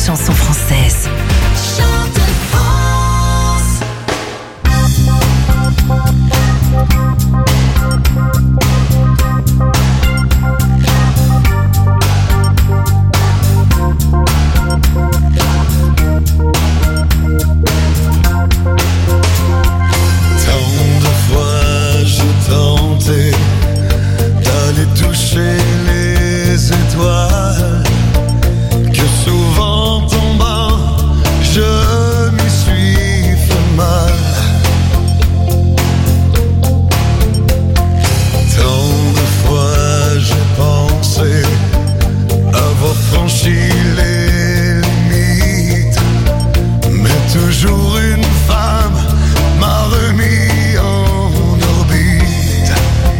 chansons françaises. Chante France. Tant de fois j'ai tenté d'aller toucher les étoiles, que souvent tombant je m'y suis fait mal. Tant de fois j'ai pensé avoir franchi les limites, mais toujours une femme m'a remis en orbite.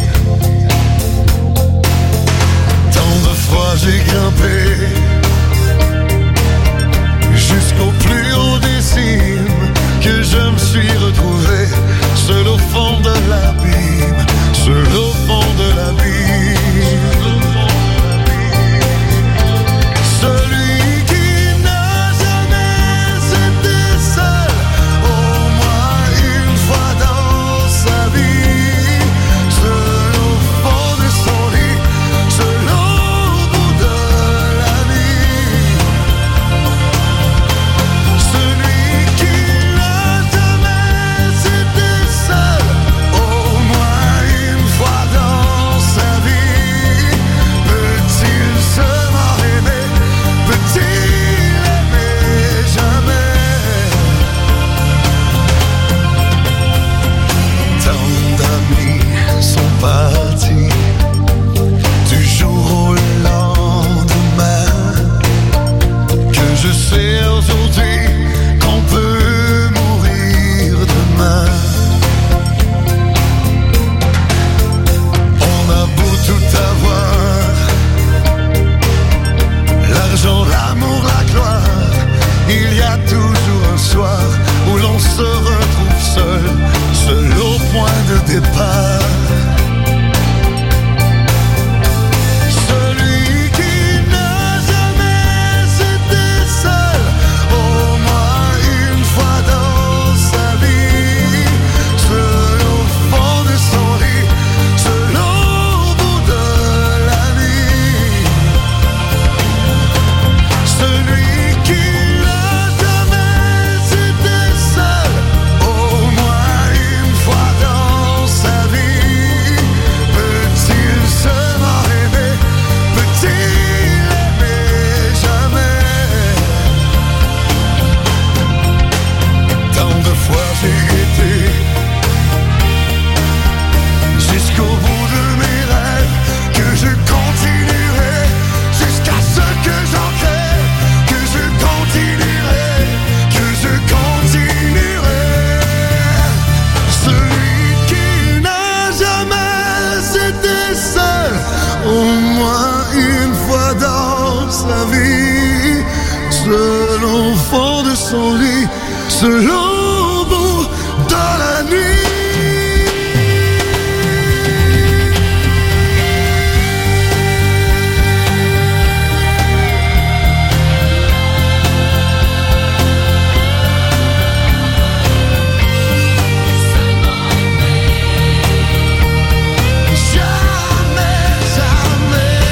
Tant de fois j'ai grimpé jusqu'au plus haut des cimes, que je me suis retrouvé seul au fond de l'abîme, seul au fond de l'abîme. Celui qui n'a jamais été seul, au moins une fois dans sa vie, seul au fond de son lit, seul au bout de la nuit. Celui qui n'a jamais été seul, au moins une fois dans sa vie, peut-il seulement aimer, peut-il aimer jamais? Tant d'amis sont partis du jour au lendemain, que je sais aujourd'hui qu'on peut mourir demain. On a beau tout avoir, l'argent, l'amour, la gloire, il y a toujours un soir où l'on se retrouve seul, seul au point de départ. Celui qui n'a jamais été seul, au moins une fois dans sa vie, seul au fond de son lit, seul au bout de la nuit. Celui qui n'a jamais été seul, au moins une fois dans sa vie, peut-il seulement aimer, peut-il aimer jamais? Tant de fois j'ai été jusqu'au bout de mes rêves, que je continuerai jusqu'à ce que j'en crève, que je continuerai, que je continuerai. Celui qui n'a jamais été seul, au moins une fois dans sa vie, seul au fond de son lit, seul au bout de la nuit. Jamais, jamais.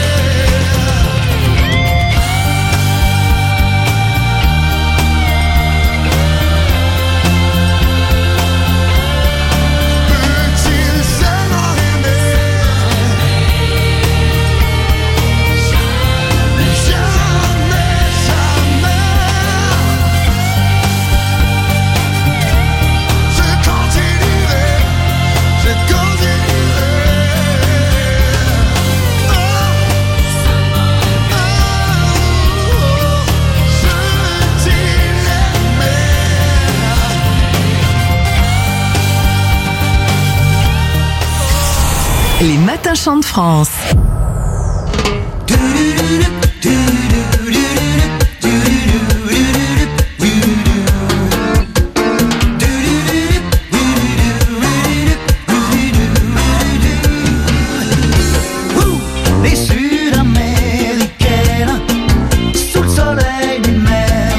Peut-il seulement aimer? Jamais, jamais. Je continuerai, je continuerai. Oh, je t'aimerai. Les matins chantent France. Les Sud-Américaines, sous le soleil du mer,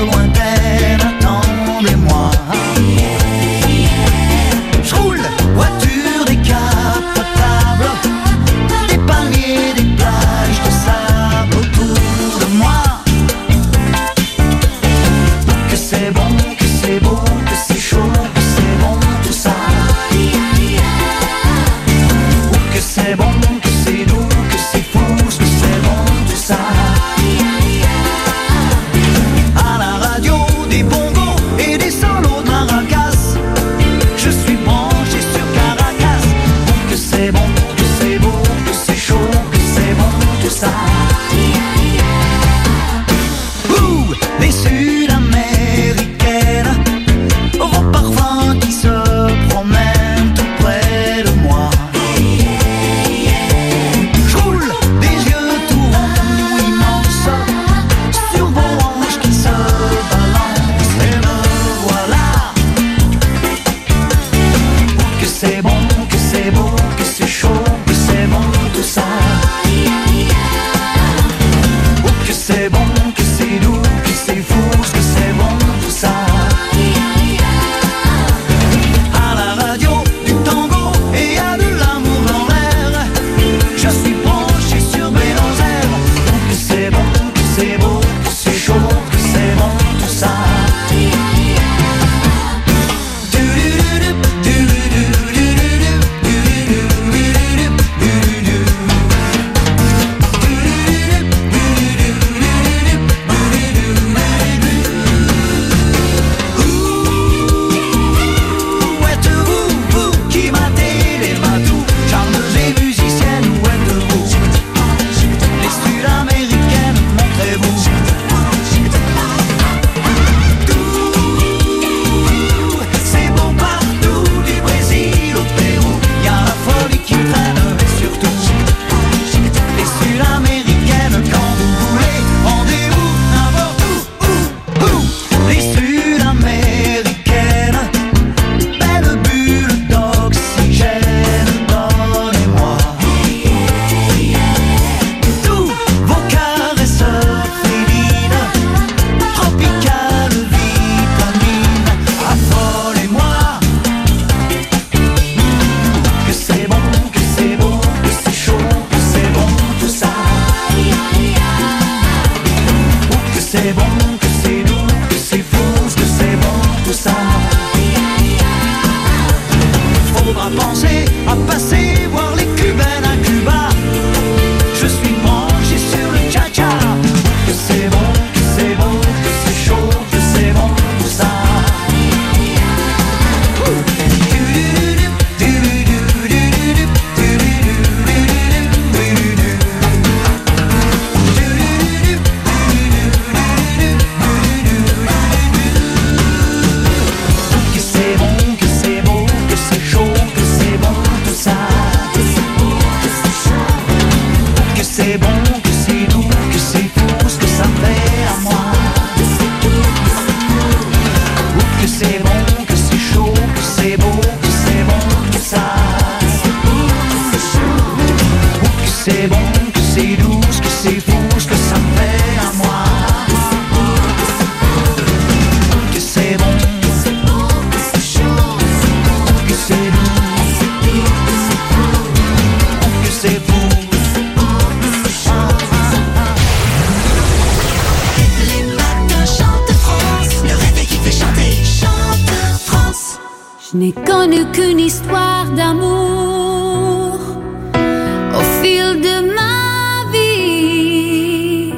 Je n'ai connu qu'une histoire d'amour au fil de ma vie.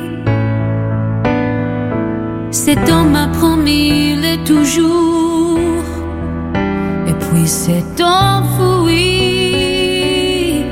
Cet homme m'a promis le toujours, et puis s'est enfoui.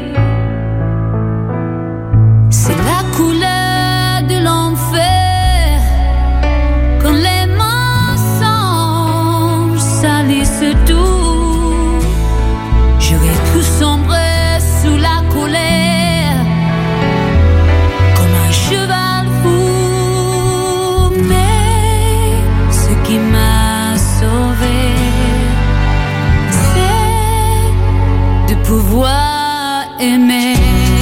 C'est la couleur de l'enfer quand les mensonges salissent tout. J'aurais pu sombrer sous la colère comme un cheval fou, mais ce qui m'a sauvé, c'est de pouvoir aimer.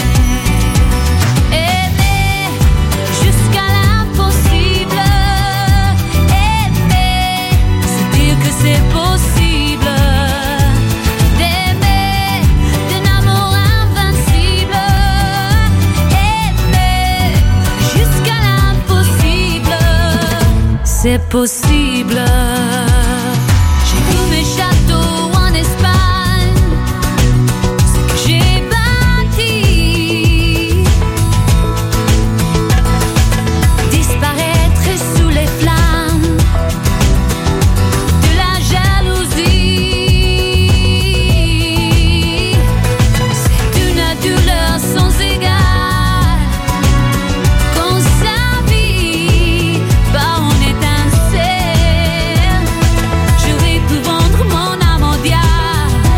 C'est possible. J'ai vu mes châteaux en Espagne, ce que j'ai bâti, disparaître sous les flammes de la jalousie. C'est une douleur sans égale qu'on s'habille par en étincelle. J'aurais pu vendre mon âme au diable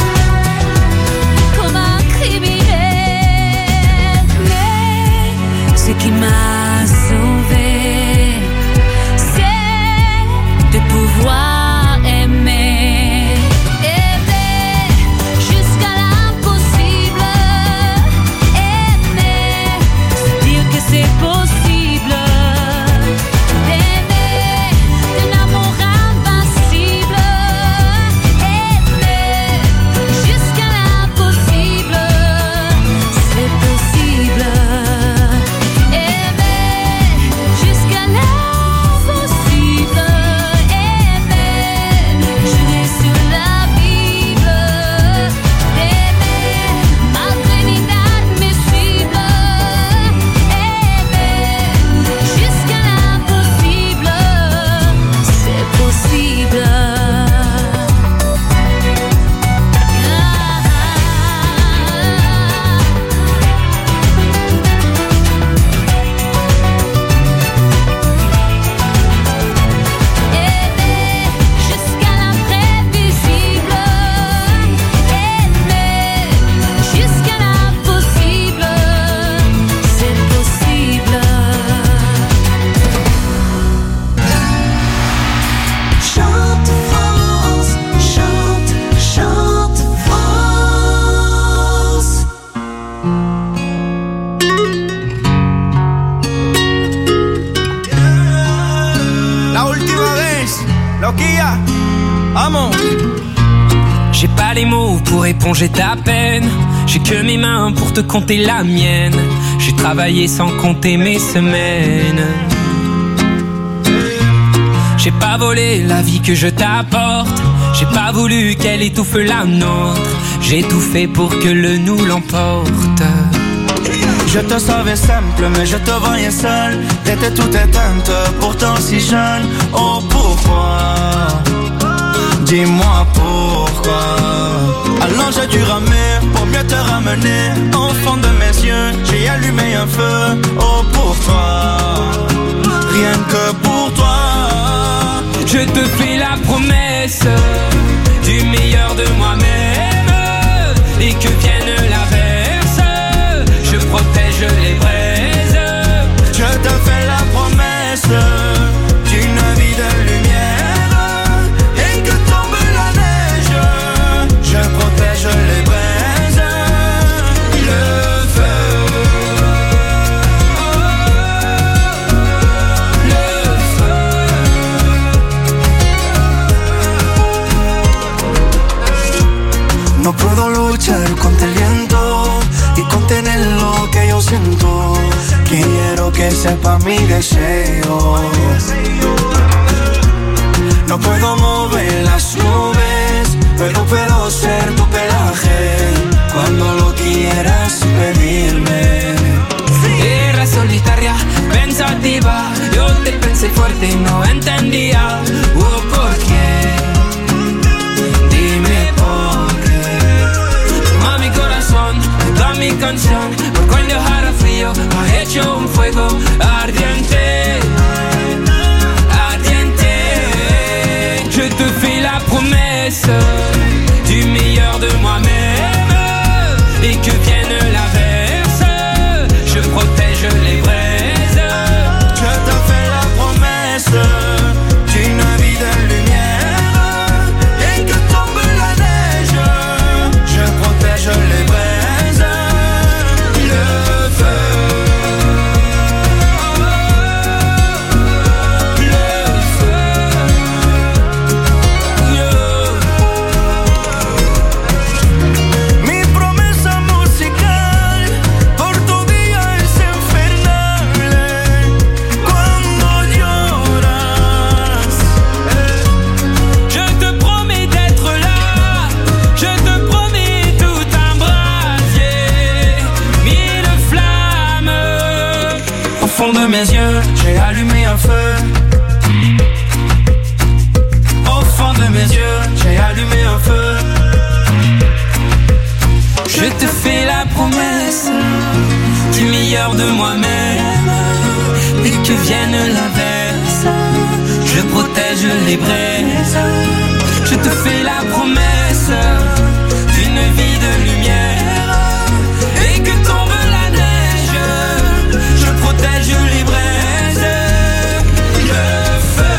comme un criminel, mais ce qui m'a sauvé, c'est de pouvoir aimer. Aimer jusqu'à l'impossible. Aimer, se dire que c'est possible. D'aimer d'un amour invincible. Aimer jusqu'à l'impossible. C'est possible. Aimer jusqu'à l'impossible. Aimer, jurer sur la Bible. Aimer malgré l'inadmissible. Aimer jusqu'à l'impossible. C'est possible. Aimer jusqu'à l'imprévisible. Aimer jusqu'à l'impossible. C'est possible. Chante France, chante, chante France. La última vez, loquilla, amo. J'ai pas les mots pour éponger ta peine. J'ai que mes mains pour te compter la mienne. J'ai travaillé sans compter mes semaines. J'ai pas volé la vie que je t'apporte. J'ai pas voulu qu'elle étouffe la nôtre. J'ai tout fait pour que le nous l'emporte. Je te savais simple, mais je te voyais seule. T'étais toute éteinte, pourtant si jeune. Oh pourquoi? Dis-moi pourquoi. Alors j'ai dû ramer pour mieux te ramener. Enfant de mes yeux, j'ai allumé un feu. Oh pour toi, rien que pour toi. Je te fais la promesse du meilleur de moi-même. Et que vienne l'averse, je protège les braises. Je te fais la promesse d'une vie de lumière. Et que tombe la neige, je protège les braises. Le feu, le feu. No puedo luchar contra el viento y contener lo que yo siento. Quiero que sepa mi deseo. No puedo mover las nubes, et que vienne l'averse, je protège les braises. Je te fais la promesse d'une vie de lumière et que tombe la neige, je protège les braises. Le feu, mi promesa musical por tu día es infernal. Cuando lloras, Je te promets d'être là, je te promets tout un brasier, mille flammes. au fond de mes yeux, j'ai allumé un feu. Au fond de mes yeux, j'ai allumé un feu. Je te fais la promesse du meilleur de moi-même et que vienne l'averse, je protège les braises. Je te fais la promesse d'une vie de lumière et que tombe la neige, je protège les braises. Le feu,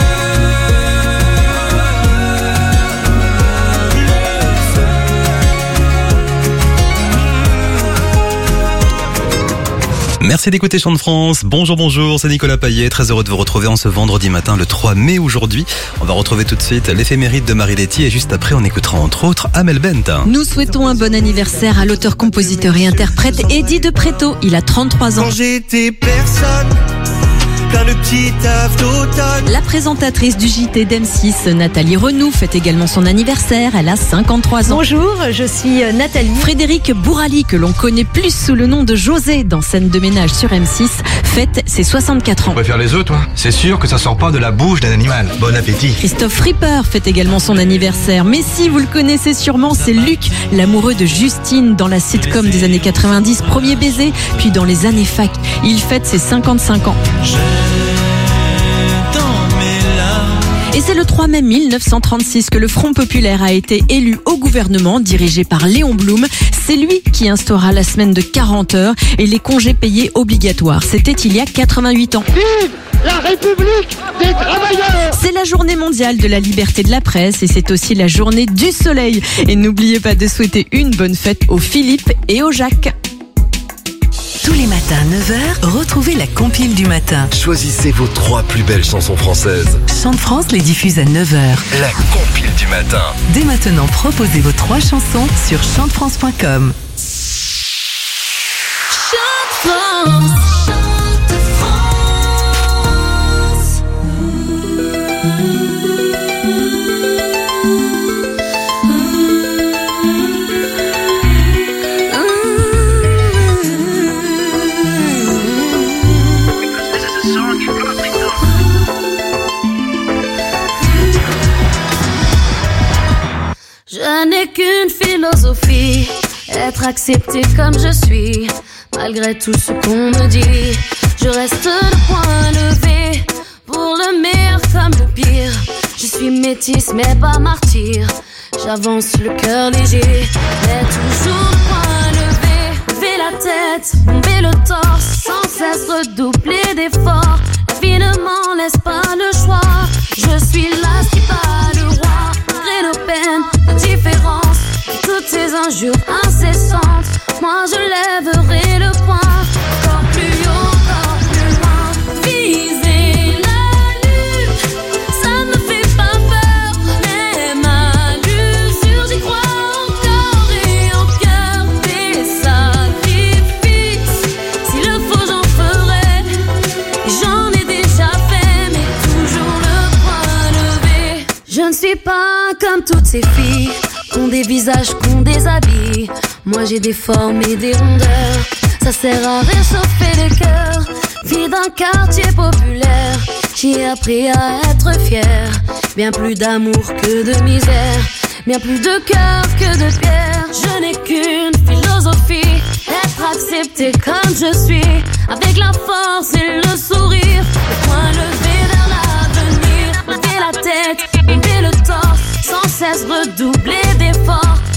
Merci d'écouter Chant de France. Bonjour, bonjour, c'est Nicolas Payet. Très heureux de vous retrouver en ce vendredi matin, le 3 mai aujourd'hui. On va retrouver tout de suite l'éphéméride de Marie Letty et juste après, on écoutera entre autres Amel Bent. Nous souhaitons un bon anniversaire à l'auteur, compositeur et interprète Eddie de Pretto. Il a 33 ans. Quand j'étais personne, plein de petits taffes d'automne. La présentatrice du JT d'M6, Nathalie Renoux, fête également son anniversaire. Elle a 53 ans. Bonjour, je suis Nathalie. Frédéric Bourali, que l'on connaît plus sous le nom de José dans Scène de ménage sur M6, fête ses 64 ans. Tu préfères les œufs, toi? C'est sûr que ça sort pas de la bouche d'un animal. Bon appétit. Christophe Ripper fête également son anniversaire. Mais si vous le connaissez sûrement, c'est Luc, l'amoureux de Justine dans la sitcom des années 90, Premier baiser, puis dans les années fac. Il fête ses 55 ans. Et c'est le 3 mai 1936 que le Front Populaire a été élu au gouvernement, dirigé par Léon Blum. C'est lui qui instaura la semaine de 40 heures et les congés payés obligatoires. C'était il y a 88 ans. Vive la République des travailleurs! C'est la journée mondiale de la liberté de la presse et c'est aussi la journée du soleil. Et n'oubliez pas de souhaiter une bonne fête aux Philippe et aux Jacques. Tous les matins à 9h, retrouvez la compile du matin. Choisissez vos 3 plus belles chansons françaises. Chant de France les diffuse à 9h. La compile du matin. Dès maintenant, proposez vos 3 chansons sur chantefrance.com. Je n'ai qu'une philosophie, être accepté comme je suis. Malgré tout ce qu'on me dit, je reste le point levé. Pour le meilleur comme le pire, je suis métisse mais pas martyr. J'avance le cœur léger, mais toujours le point levé. Lever la tête, bomber le torse, sans cesse redoubler d'efforts. La vie ne m'en laisse pas le choix, je suis là qui bat le roi. Malgré nos peines, nos différences, et toutes ces injures incessantes, moi je lèverai le poing. Encore plus haut, encore plus loin. Viser la lune, ça me fait pas peur. Même à l'usure, j'y crois encore et en cœur. Des sacrifices, s'il le faut j'en ferai. J'en ai déjà fait, mais toujours le point levé. Je ne suis pas comme toutes ces filles qu'ont des visages, qu'ont des habits. Moi j'ai des formes et des rondeurs, ça sert à réchauffer les cœurs. Fille d'un quartier populaire, j'ai appris à être fière. Bien plus d'amour que de misère, bien plus de cœur que de pierre. Je n'ai qu'une philosophie, être accepté comme je suis, avec la force et le sourire, le poing levé vers l'avenir. Lever la tête, lever le torse, sans cesse redoubler d'efforts.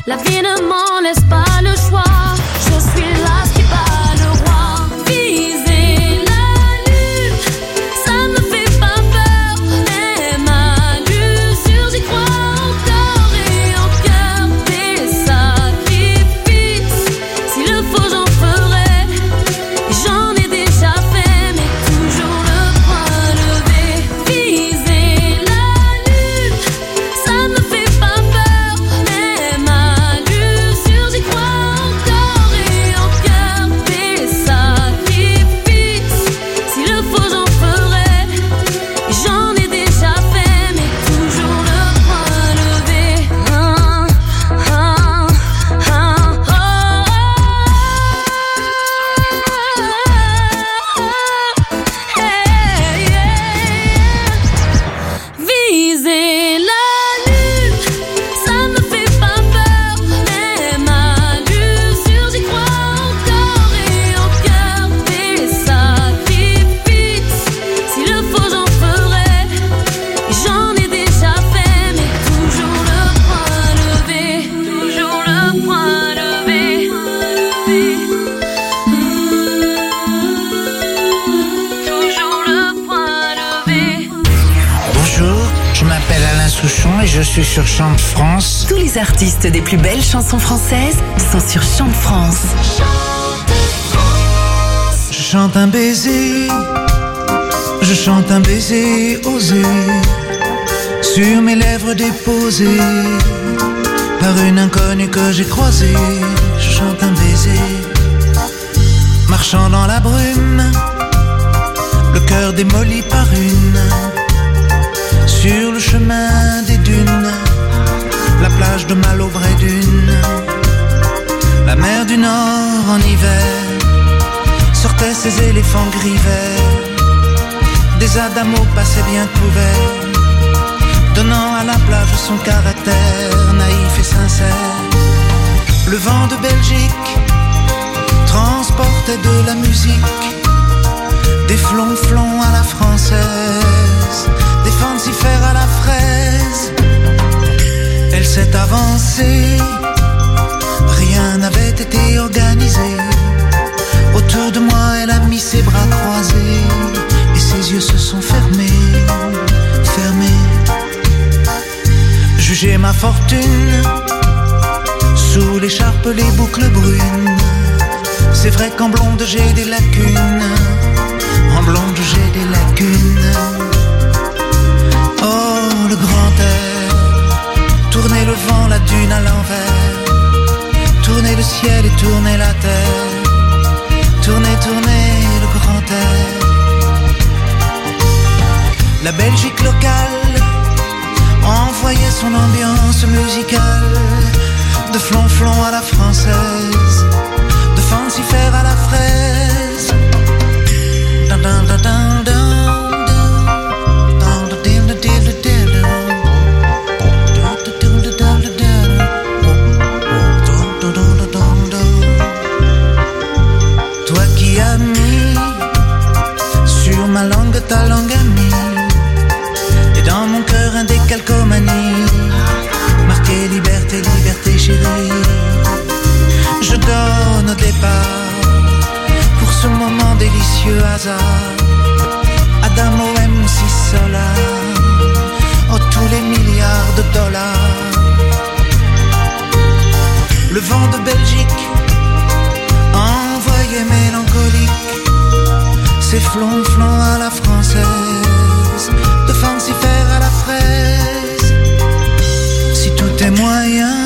La vie ne m'en laisse pas le choix. Je suis là qui bat le roi. Viser la lune, ça me fait pas peur. Même à l'usure, j'y crois encore et en cœur. Des sacrifices, s'il le faut j'en ferai. J'en ai déjà fait, mais toujours le point levé. Viser la lune, ça me fait pas peur. Même à l'usure, j'y crois encore et en cœur. Des sacrifices, s'il le faut j'en ferai. J'en ai déjà fait, mais toujours le point levé. Viser la lune, ça me fait pas peur. Même à l'usure, j'y crois encore et en cœur. Des sacrifices, s'il le faut j'en ferai. J'en ai déjà fait, mais toujours le point levé. Toujours le point levé. Toujours le point levé. Bonjour, je m'appelle Alain Souchon et je suis sur Chant de France. Tous les artistes des plus belles chansons françaises sont sur Chant de France. Je chante un baiser, je chante un baiser osé, sur mes lèvres déposées, par une inconnue que j'ai croisée. Je chante un baiser, marchant dans la brume, le cœur démoli par une, sur le chemin des dunes, la plage de Malaubré d'une, la mer du Nord en hiver, sortaient ses éléphants gris verts, des adamos passaient bien couverts, donnant à la plage son caractère naïf et sincère. Le vent de Belgique transportait de la musique, des flonflons à la française, des fancifères à la fraise. Elle s'est avancée, rien n'avait été organisé. Autour de moi, elle a mis ses bras croisés et ses yeux se sont fermés, fermés. Jugez ma fortune, sous l'écharpe les boucles brunes. C'est vrai qu'en blonde j'ai des lacunes, en blonde j'ai des lacunes. Oh, le grand air, tourner le vent, la dune à l'envers, tourner le ciel et tourner la terre, tourner, tourner le grand air. La Belgique locale envoyait son ambiance musicale, de flonflon à la française, de fancifère à la fraise. Dun, dun, dun, dun, dun. Toi qui as mis sur ma langue ta langue amie, et dans mon cœur un décalcomanie, marqué liberté, liberté chérie. Je donne au départ pour ce moment délicieux hasard, Adamo MC Solar, oh tous les milliards de dollars. Le vent de Belgique envoyé mélancolique, ses flonflons à la française, de fancifère à la fraise. Si tout est moyen,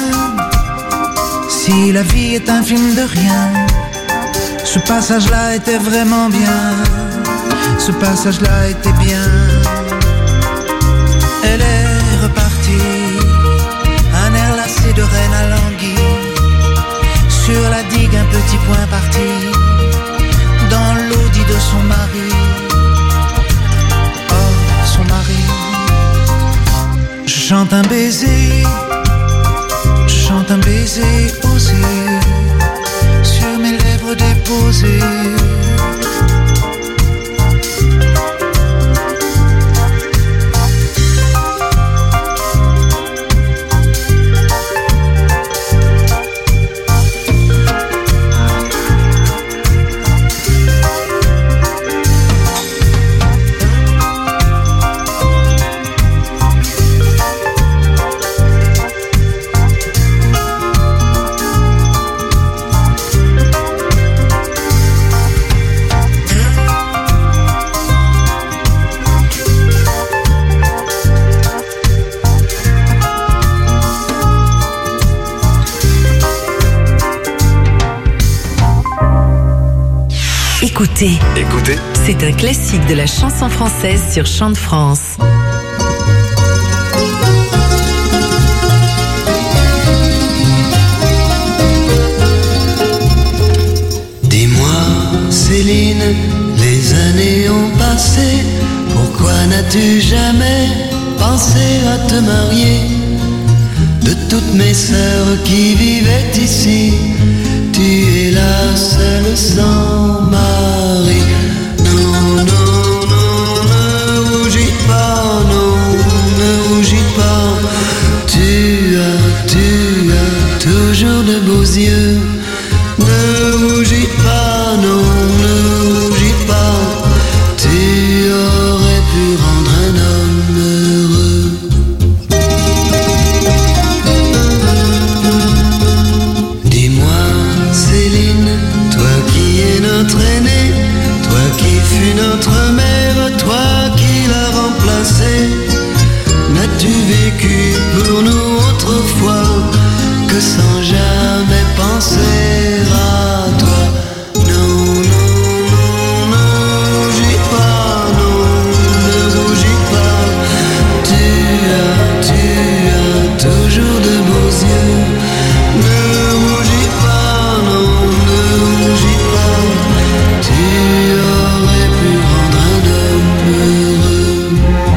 si la vie est un film de rien, ce passage-là était vraiment bien, ce passage-là était bien. Elle est repartie, un air lassé de reine à l'anguille, sur la digue un petit point parti, dans l'audit de son mari. Oh, son mari. Je chante un baiser, je chante un baiser osé, sur mes lèvres déposées. Écoutez, c'est un classique de la chanson française sur Chant de France. Dis-moi, Céline, les années ont passé. Pourquoi n'as-tu jamais pensé à te marier? De toutes mes sœurs qui vivaient ici, tu es la seule sans mari. Non, non, non, ne rougis pas, non, ne rougis pas. Tu as toujours de beaux yeux. Ne rougis pas, non, ne rougis pas. Tu aurais pu rendre un homme heureux. Dis-moi, Céline, toi qui es notre aînée, toi qui fus notre mère, toi qui l'as remplacée, n'as-tu vécu pour nous autrefois que sans jamais penser à toi? Non, non, non, ne rougis pas, non, ne rougis pas. Tu as toujours de beaux yeux. Ne rougis pas, non, ne rougis pas. Tu aurais pu rendre un homme heureux.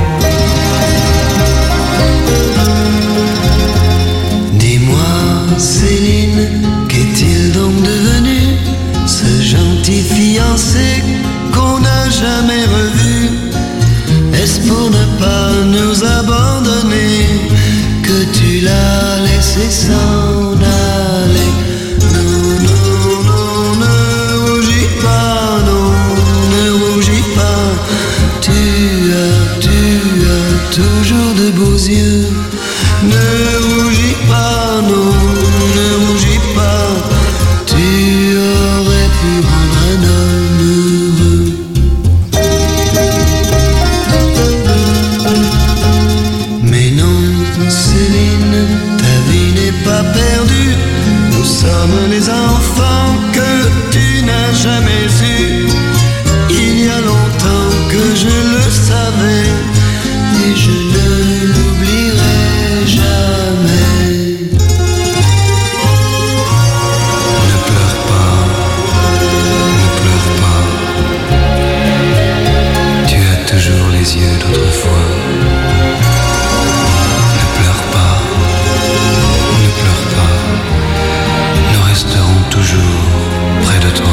Dis-moi, Céline, qu'est-il donc devenu, ce gentil fiancé qu'on n'a jamais revu? Est-ce pour ne pas nous abandonner que tu l'as laissé s'en aller? Non, non, non, ne rougis pas, non, ne rougis pas. Tu as toujours de beaux yeux. Ne rougis pas, non, ne rougis pas. Tu aurais pu rendre un homme heureux. Mais non, Céline, ta vie n'est pas perdue. Nous sommes les enfants que tu n'as jamais eus. Il y a longtemps que je le savais et je ne l'oublierai jamais. Ne pleure pas, ne pleure pas. Tu as toujours les yeux d'autrefois. Ne pleure pas, ne pleure pas. Nous resterons toujours près de toi.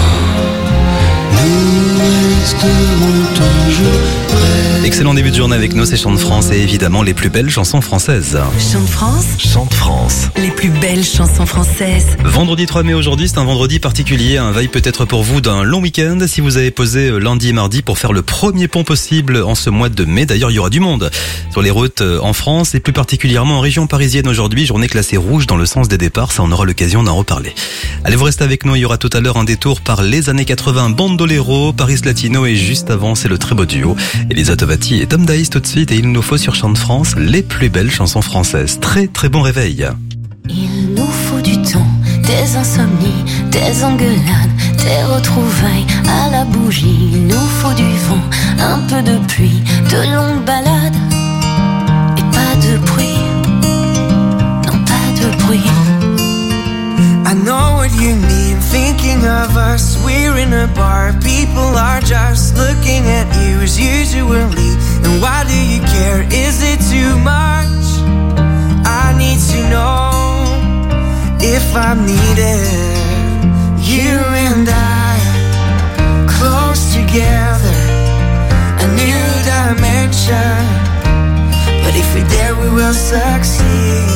Nous resterons toujours près. Excellent début de journée avec nous, c'est Chant de France et évidemment les plus belles chansons françaises. Chant de France, Chant de France. les plus belles chansons françaises. Vendredi 3 mai aujourd'hui, c'est un vendredi particulier, un veille peut-être pour vous d'un long week-end si vous avez posé lundi et mardi pour faire le premier pont possible en ce mois de mai. D'ailleurs, il y aura du monde sur les routes en France et plus particulièrement en région parisienne aujourd'hui. Journée classée rouge dans le sens des départs, ça on aura l'occasion d'en reparler. Allez, vous restez avec nous, il y aura tout à l'heure un détour par les années 80, Bandolero, Paris Latino et juste avant c'est le très beau duo Elisa Tovati et Tom Daïs tout de suite et il nous faut sur Chant de France les plus belles chansons françaises. Très très bon réveil. Il nous faut du temps, des insomnies, des engueulades, des retrouvailles à la bougie. Il nous faut du vent, un peu de pluie, de longues balades et pas de bruit. Non, pas de bruit. I know what you mean, thinking of us. We're in a bar, people are just looking at you as usually. And why do you care? Is it too much? I need to know if I'm needed. You and I, close together, a new dimension. But if we're there, we will succeed.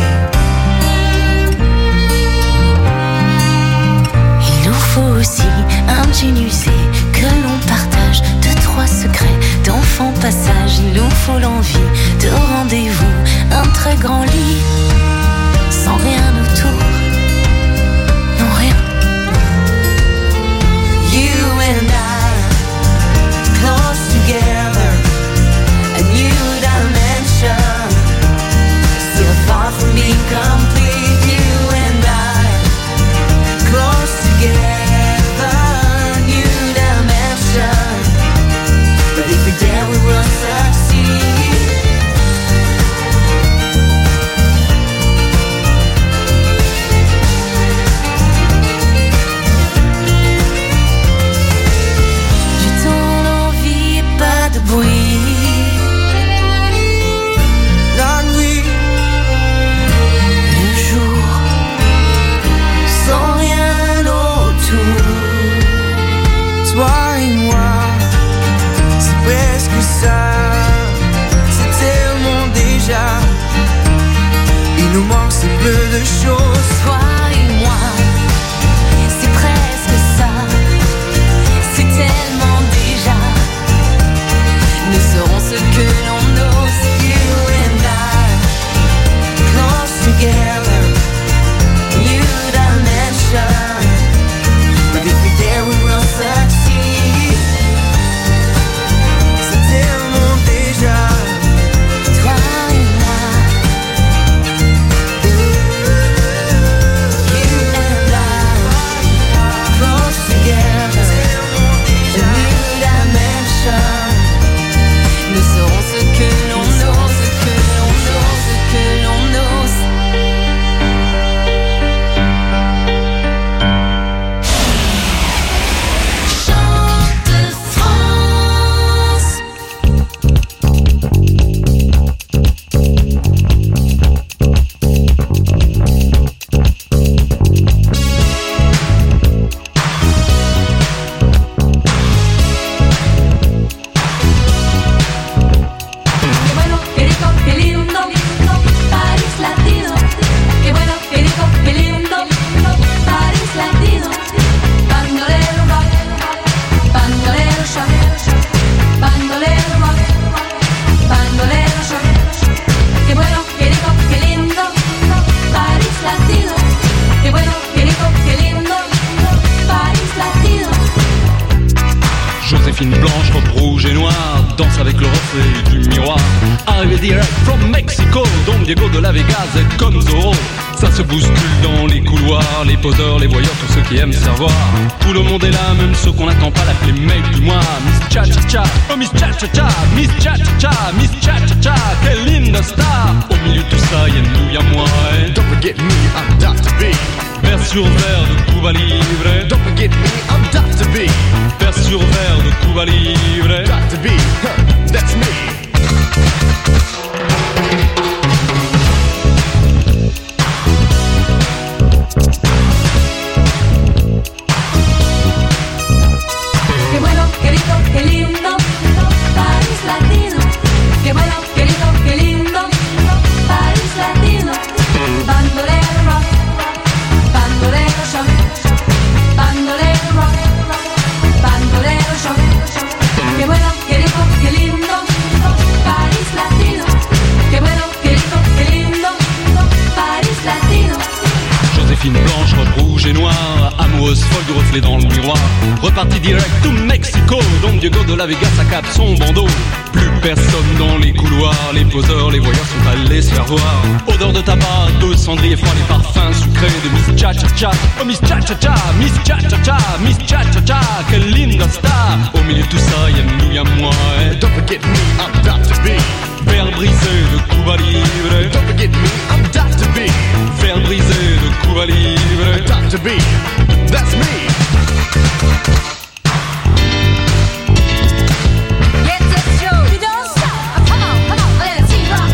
Il nous faut aussi un jean usé que l'on partage, deux, trois secrets d'enfant passage. Il nous faut l'envie de rendez-vous, un très grand lit, sans rien autour, non rien. You and I, close together, a new dimension, still far from knows. Toi et moi, c'est presque ça. C'est tellement déjà. Nous serons ce que l'on ose. You and I, close together. New dimension. But if we're there, we will succeed. C'est tellement déjà. Toi et moi. You and I, close together. A new dimension. Nous serons ce que l'on ose, ce que l'on ose, ce que l'on ose. Chante France. Qué bueno, qué rico, qué lindo, París latino. Qué bueno, qué rico, qué lindo, París latino. Bandolero rock, bandolero shock, bandolero rock, bandolero shock. Qué bueno, qué rico, qué lindo, París latino. Qué bueno, qué rico, qué lindo, París latino. Joséphine blanche, robe rouge et noire, danse avec le reflet du miroir. Arrivé direct from Mexico, Don Diego de la Vegas est comme Zorro. Ça se bouscule dans les couloirs, les poseurs, les voyeurs, tous ceux qui aiment savoir. Tout le monde est là, même ceux qu'on n'attend pas, l'appeler mec du mois. Miss Cha-Cha-Cha, oh Miss Cha-Cha-Cha, Miss Cha-Cha-Cha, Miss Cha-Cha-Cha, quelle linda star. Au milieu de tout ça, y'a nous, y'a moi. Don't forget me, I'm Dr. B. Vers sur verre de Cuba Libre. Don't forget me, I'm Dr. B. Vers sur verre de Cuba Libre. Dr. B, that's me. Qué bueno, qué rico, qué lindo, París latino. Qué bueno, qué rico, qué lindo, París latino. Bandolero rock, bandolero shock, bandolero rock, bandolero shock. Qué bueno, qué rico, qué lindo, París latino. Qué bueno, qué rico, qué lindo, París latino. Joséphine blanche, robe rouge et noire, amoureuse folle du reflet dans le miroir. Reparti direct to Mexico, Don Diego de la Vegas accable son bandeau. Plus personne dans les couloirs, les poseurs, les voyeurs sont allés se faire voir. Odeur de tabac, de cendrier froid, les parfums sucrés de Miss Cha-Cha-Cha. Oh Miss Cha-Cha-Cha, Miss Cha-Cha-Cha, Miss Cha-Cha-Cha, quelle linda star. Au milieu de tout ça, y'a nous, y'a moi. Don't forget me, I'm Dr. B. Verre brisé de Cuba Libre. Don't forget me, I'm Dr. B. Verre brisé de Cuba Libre. Dr. B, that's me. Get the show, you don't stop. Come on, let's see rock.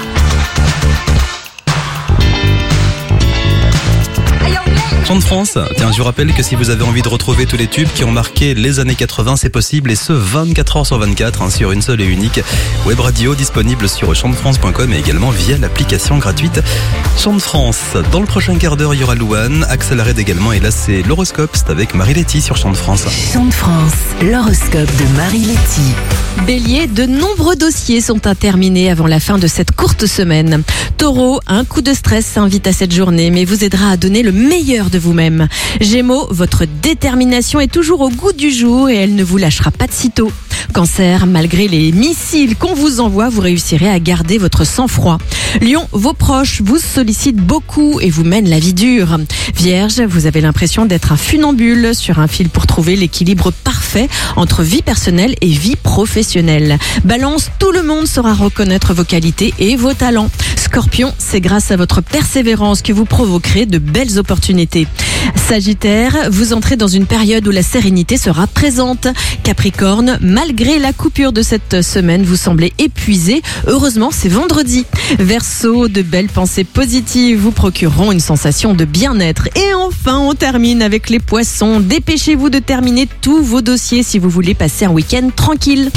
Hey, yo, let's Chante France. Tiens, je vous rappelle que si vous avez envie de retrouver tous les tubes qui ont marqué les années 80, c'est possible, et ce 24 heures sur 24, sur une seule et unique web radio disponible sur chantefrance.com et également via l'application gratuite Chante France. Dans le prochain quart d'heure, il y aura Louane, Axel Arrête également, et là c'est l'horoscope, c'est avec Marie-Letty sur Chante France. Chante France, l'horoscope de Marie-Letty. Bélier, de nombreux dossiers sont à terminer avant la fin de cette courte semaine. Taureau, un coup de stress s'invite à cette journée, mais vous aidera à donner le meilleur de vous-même. Gémeaux, votre détermination est toujours au goût du jour et elle ne vous lâchera pas de sitôt. Cancer, malgré les missiles qu'on vous envoie, vous réussirez à garder votre sang-froid. Lion, vos proches vous sollicitent beaucoup et vous mènent la vie dure. Vierge, vous avez l'impression d'être un funambule sur un fil pour trouver l'équilibre parfait entre vie personnelle et vie professionnelle. Balance, tout le monde saura reconnaître vos qualités et vos talents. Scorpion, c'est grâce à votre persévérance que vous provoquerez de belles opportunités. Sagittaire, vous entrez dans une période où la sérénité sera présente. Capricorne, malgré la coupure de cette semaine, vous semblez épuisé. Heureusement, c'est vendredi. Verseau, de belles pensées positives vous procureront une sensation de bien-être. Et enfin, on termine avec les poissons. Dépêchez-vous de terminer tous vos dossiers si vous voulez passer un week-end tranquille.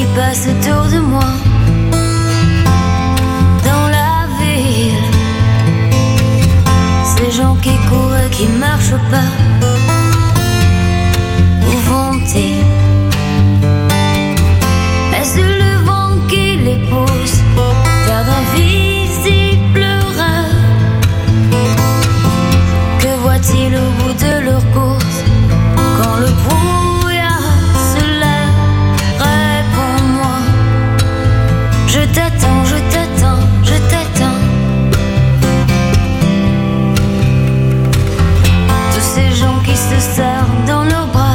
passent autour de moi. Dans la ville, ces gens qui courent et qui marchent pas. Où vont-ils? Est-ce le vent qui les pousse vers d'invisibles rêves? Que voient-ils au bout de leur course quand le brouillard se lève? Réponds-moi. Je t'attends, je t'attends, je t'attends. Tous ces gens qui se serrent dans leurs bras,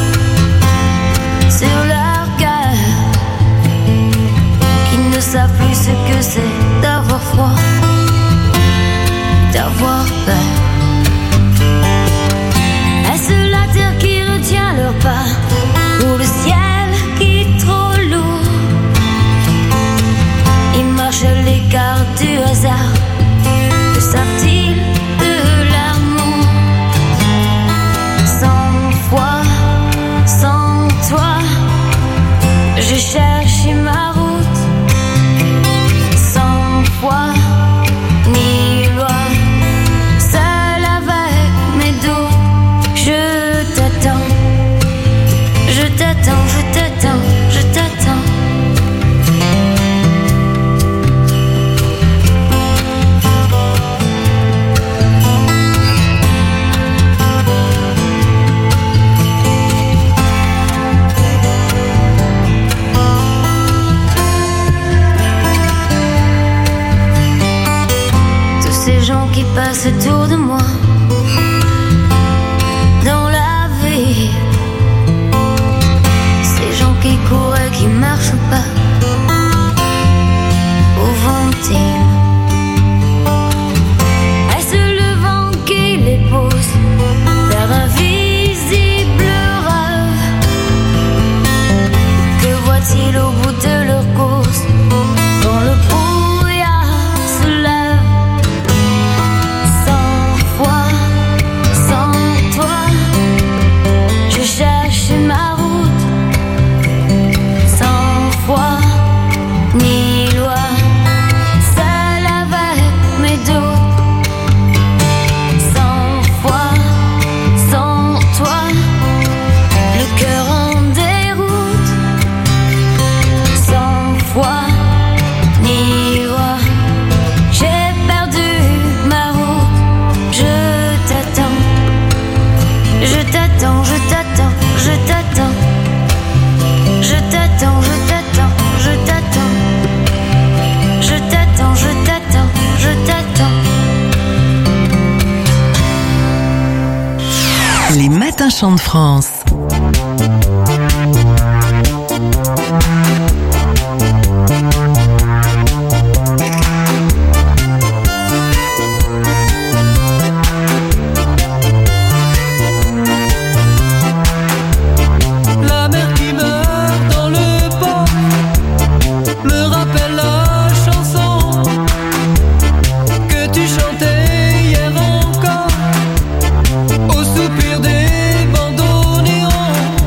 sur leur cœur, qui ne savent plus ce que c'est d'avoir froid, d'avoir peur. Est-ce la terre qui retient leur pas, ou le ciel qui est trop lourd? Ils marchent à l'écart du hasard. Que savent-ils de l'amour? Sans foi, sans toi, j'ai cherché ma route. Sans foi ni loi, seul avec mes doutes. Je t'attends, je t'attends, je t'attends, je t'attends. Tous ces gens qui passent autour de moi. Dans la vie, ces gens qui courent et qui marchent pas. Où vont-ils? Est-ce le vent qui les pousse vers d'invisibles rêves? Que voient-ils au bout de leur course quand le brouillard se lève? Sans foi, sans toi, je cherche ma route. Sans foi ni loi, seul avec mes doutes. Sans foi, sans toi, le cœur en déroute. Sans foi ni loi, j'ai perdu ma route. Je t'attends, je t'attends, je t'attends, je t'attends. Je t'attends, je t'attends, je t'attends. Je t'attends, je t'attends, je t'attends. Les matins chants de France. La mer qui meurt dans le port me rappelle la chanson que tu chantais hier encore, au soupir des bandeaux néons.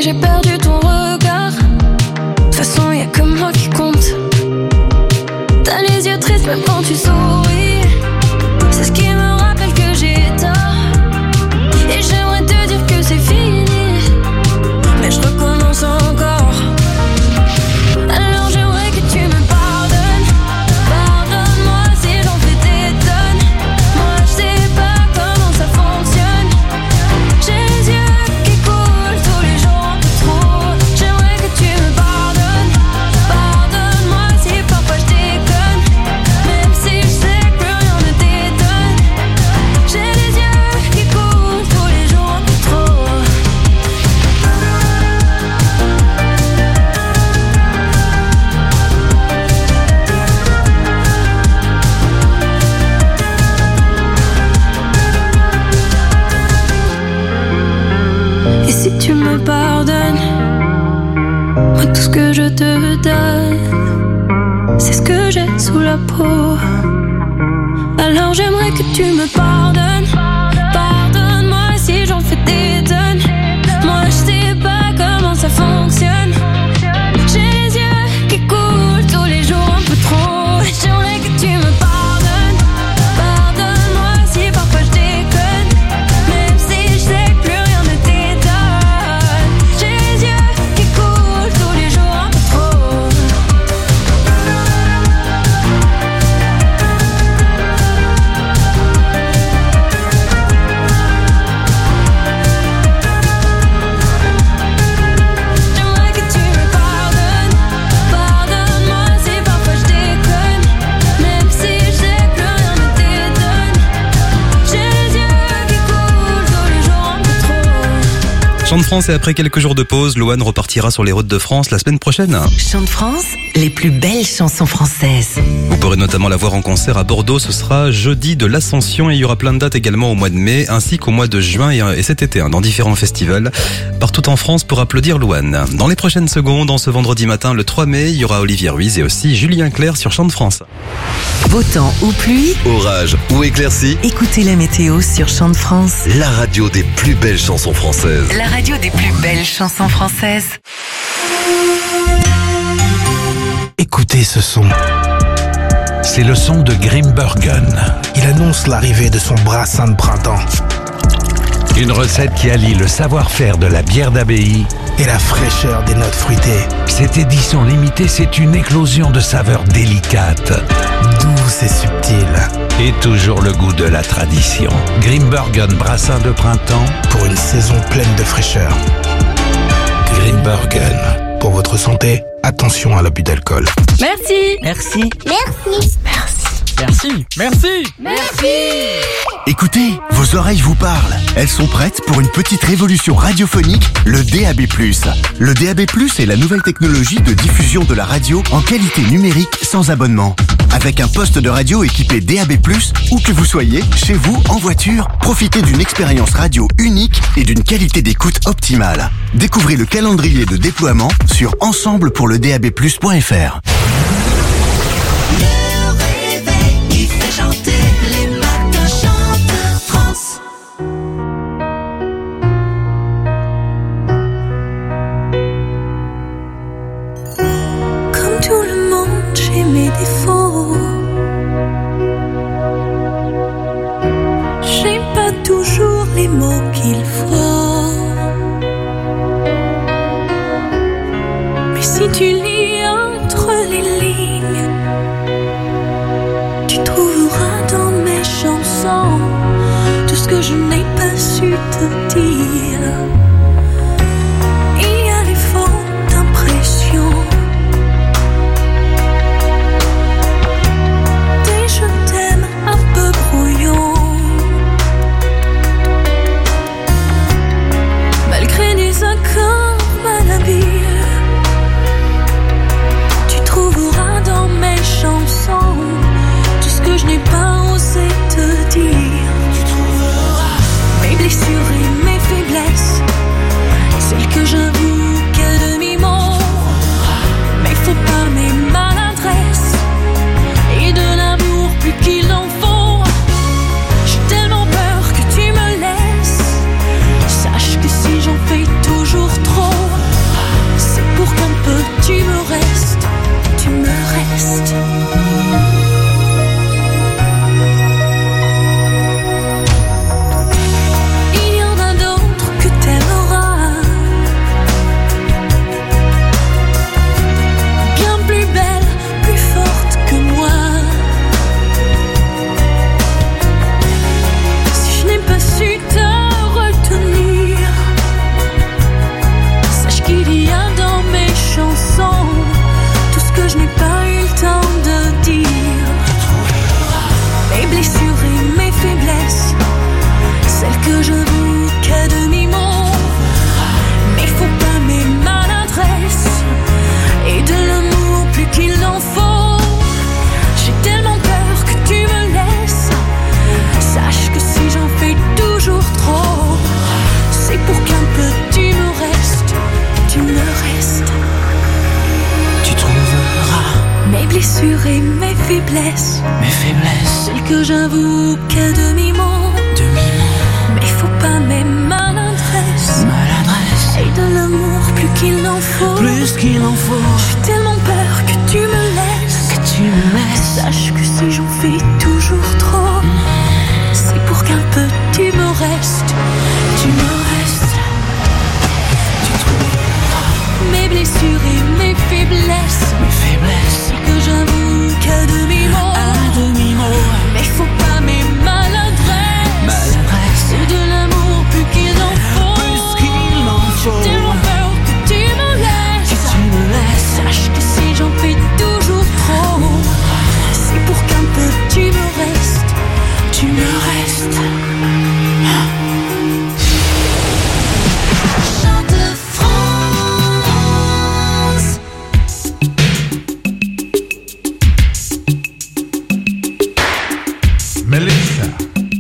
j'ai perdu ton regard. De toute façon, y'a que moi qui compte. T'as les yeux tristes même quand tu souris. C'est ce qui me rappelle que j'ai tort. Et j'aimerais te dire que c'est fini, mais je recommence encore. Alors j'aimerais que tu me pardonnes. Pardonne-moi si j'en fais des tonnes. Moi je sais pas comment ça fonctionne. J'ai les yeux qui coulent tous les jours un peu trop. J'aimerais que tu me pardonnes. Pardonne-moi si parfois je déconne. Même si je sais que plus rien ne t'étonne. J'ai les yeux qui coulent tous les jours un peu trop. Et si tu me pardonnes, moi tout ce que je te donne, c'est ce que j'ai sous la peau. Alors j'aimerais que tu me pardonnes. Pardonne-moi si j'en fais des tonnes. Moi je sais pas comment ça fonctionne. J'ai les yeux qui coulent tous les jours un peu trop. J'aimerais que tu me pardonnes. Pardonne-moi si parfois je déconne. Même si je sais que plus rien ne t'étonne. J'ai les yeux qui coulent tous les jours un peu trop. J'aimerais que tu me pardonnes. Pardonne-moi si parfois je déconne. Même si je sais que plus rien ne t'étonne. J'ai les yeux qui coulent tous les jours un peu trop. Chant de France, et après quelques jours de pause, Louane repartira sur les routes de France la semaine prochaine. Chant de France, les plus belles chansons françaises. Vous pourrez notamment la voir en concert à Bordeaux, ce sera jeudi de l'Ascension, et il y aura plein de dates également au mois de mai ainsi qu'au mois de juin et cet été dans différents festivals partout en France pour applaudir Louane. Dans les prochaines secondes, en ce vendredi matin le 3 mai, il y aura Olivier Ruiz et aussi Julien Clerc sur Chant de France. Beau temps ou pluie, Orage ou éclaircie, écoutez la météo sur Chant de France. la radio des plus belles chansons françaises. La radio des plus belles chansons françaises. Écoutez ce son. C'est le son de Grimbergen. Il annonce l'arrivée de son brassin de printemps. Une recette qui allie le savoir-faire de la bière d'abbaye et la fraîcheur des notes fruitées. Cette édition limitée, c'est une éclosion de saveurs délicates, douces et subtiles. Et toujours le goût de la tradition. Grimbergen brassin de printemps pour une saison pleine de fraîcheur. Grimbergen. Pour votre santé, attention à l'abus d'alcool. Merci. Merci. Merci. Merci. Merci. Merci. Écoutez, vos oreilles vous parlent. Elles sont prêtes pour une petite révolution radiophonique, le DAB+. Le DAB+, est la nouvelle technologie de diffusion de la radio en qualité numérique sans abonnement. Avec un poste de radio équipé DAB+, où que vous soyez, chez vous, en voiture, profitez d'une expérience radio unique et d'une qualité d'écoute optimale. Découvrez le calendrier de déploiement sur ensemblepourledab+.fr. Comme tout le monde, j'ai mes défauts. J'ai pas toujours les mots qu'il faut. Mais si tu lis entre les lignes, tu trouveras dans mes chansons tout ce que je n'ai pas su te dire. Il y a les fautes d'impression, des je t'aime un peu brouillons, malgré des accords malhabiles. Tu trouveras dans mes chansons tout ce que je n'ai pas osé te dire. Tu trouveras mes blessures et mes faiblesses, peu tu me restes, tu me restes. Tu trouveras mes blessures et mes faiblesses, celles que j'avoue qu'à demi-mot. Mais faut pas mes maladresses, et de l'amour plus qu'il n'en faut. J'ai tellement peur que tu me laisses, Sache que si j'en fais toujours trop, c'est pour qu'un peu tu me restes, tu me restes. Tu trouveras mes blessures et mes faiblesses, c'est que j'avoue qu'à demi-mot, mais faut pas mes maladresses, c'est de l'amour plus qu'il n'en faut. J'ai tellement peur que tu me laisses, sache que si j'en fais toujours trop, c'est pour qu'un peu tu me restes, tu me restes. Chante de France. Mélissa.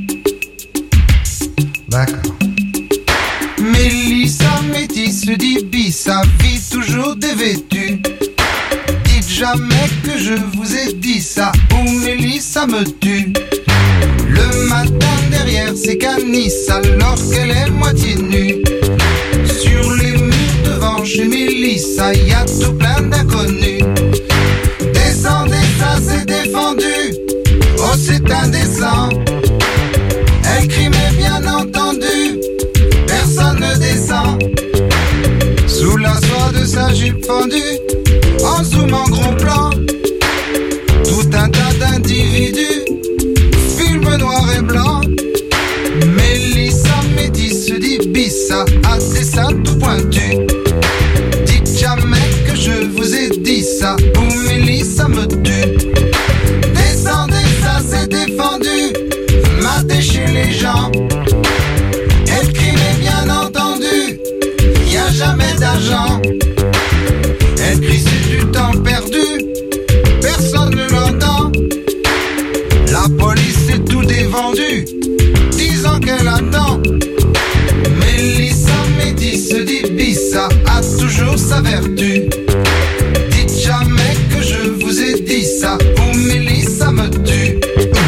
D'accord. Mélissa métisse d'Ibissa, vie toujours dévêtue. Dites jamais que je vous ai dit ça, ou Mélissa me tue. Le matin derrière ses canisses, alors qu'elle est moitié nue. Sur les murs devant chez Mélissa, y a tout plein d'inconnus. Descendez, ça c'est défendu. Oh c'est indécent. Elle crie mais bien entendu, personne ne descend. Sous la soie de sa jupe fendue, en zoom en gros plan, tout un tas d'individus, film noir et blanc. Mélissa métisse d'Ibissa, a des seins tout pointus. Dites jamais que je vous ai dit ça, ou Mélissa me tue. Descendez, ça c'est défendu, matez chez les gens. Elle crie mais bien entendu, y a jamais d'argent. Elle crie c'est du temps perdu, personne ne l'entend. La police est tout dévendu, disant qu'elle attend. Mélissa métisse d'Ibissa a toujours sa vertu. Dites jamais que je vous ai dit ça, ou Mélissa me tue.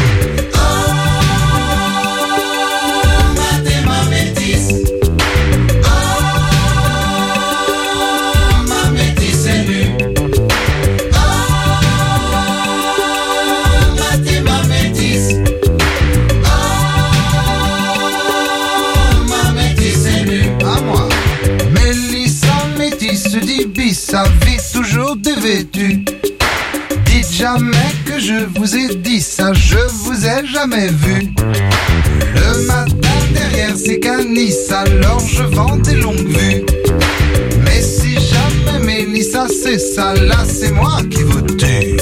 Sa vie toujours dévêtue. Dites jamais que je vous ai dit ça, je vous ai jamais vu. Le matin derrière ces canisses, alors je vends des longues vues. Mais si jamais Mélissa c'est ça, là c'est moi qui vous tue.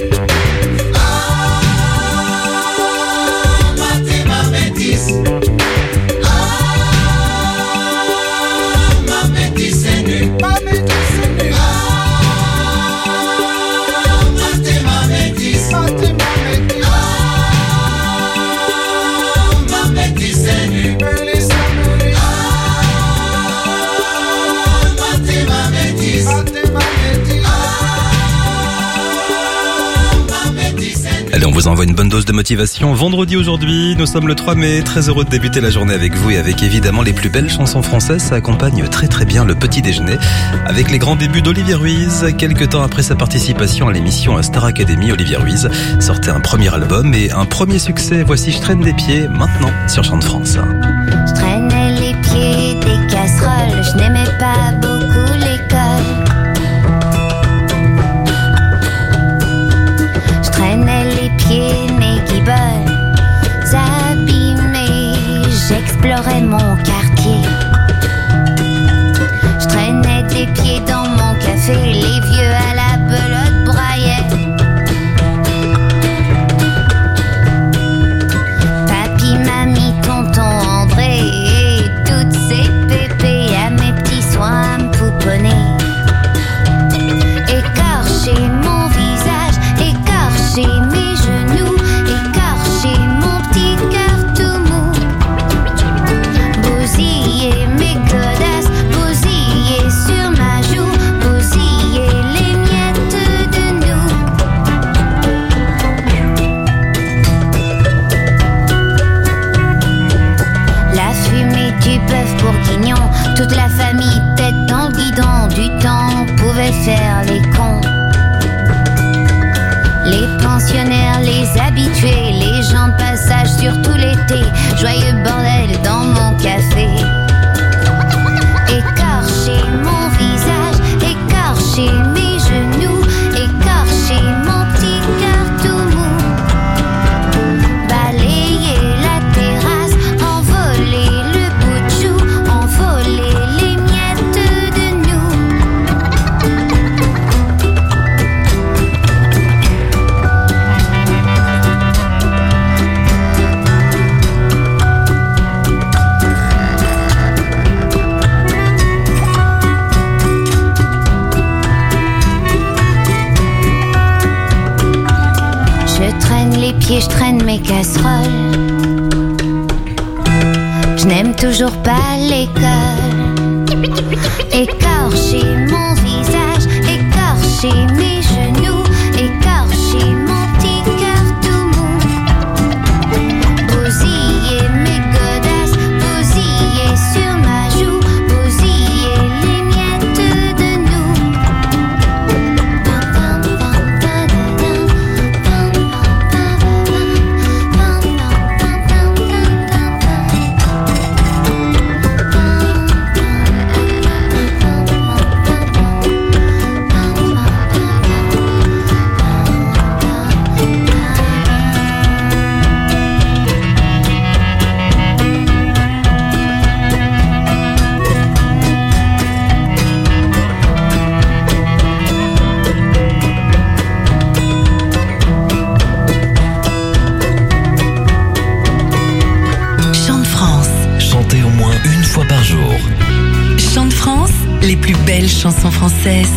Allez, on vous envoie une bonne dose de motivation. Vendredi aujourd'hui, nous sommes le 3 mai. Très heureux de débuter la journée avec vous et avec évidemment les plus belles chansons françaises. Ça accompagne très très bien le petit déjeuner avec les grands débuts d'Olivier Ruiz. Quelques temps après sa participation à l'émission Star Academy, Olivier Ruiz sortait un premier album et un premier succès. Voici Je traîne les pieds maintenant sur Chant de France. Je traînais les pieds des casseroles, je n'aimais pas beaucoup l'école. Je traînais les pieds, mes guibolles abîmés, j'explorais mon quartier. Je traînais des pieds dans mon café, les vieux à la belote braillaient. Papy, mamie, tonton André et toutes ces pépées à mes habitués, les gens de passage surtout l'été. Joyeux bordel dans mon café. Écorcher mon visage, écorcher mes genoux, écorcher mon petit cœur tout mou. Balayer la terrasse, envoler le bout de chou, envoler les miettes de nous. Je traîne les pieds, je traîne mes casseroles. Je n'aime toujours pas l'école. Écorcher mon visage, écorcher mes genoux, écorcher mon petit cœur tout mou. Bousiller mes godasses, bousiller sur ma joue, bousiller les miettes de nous. Chant de France. Chantez au moins une fois par jour. Chant de France, les plus belles chansons françaises.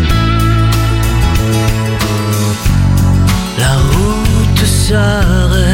La route s'arrête.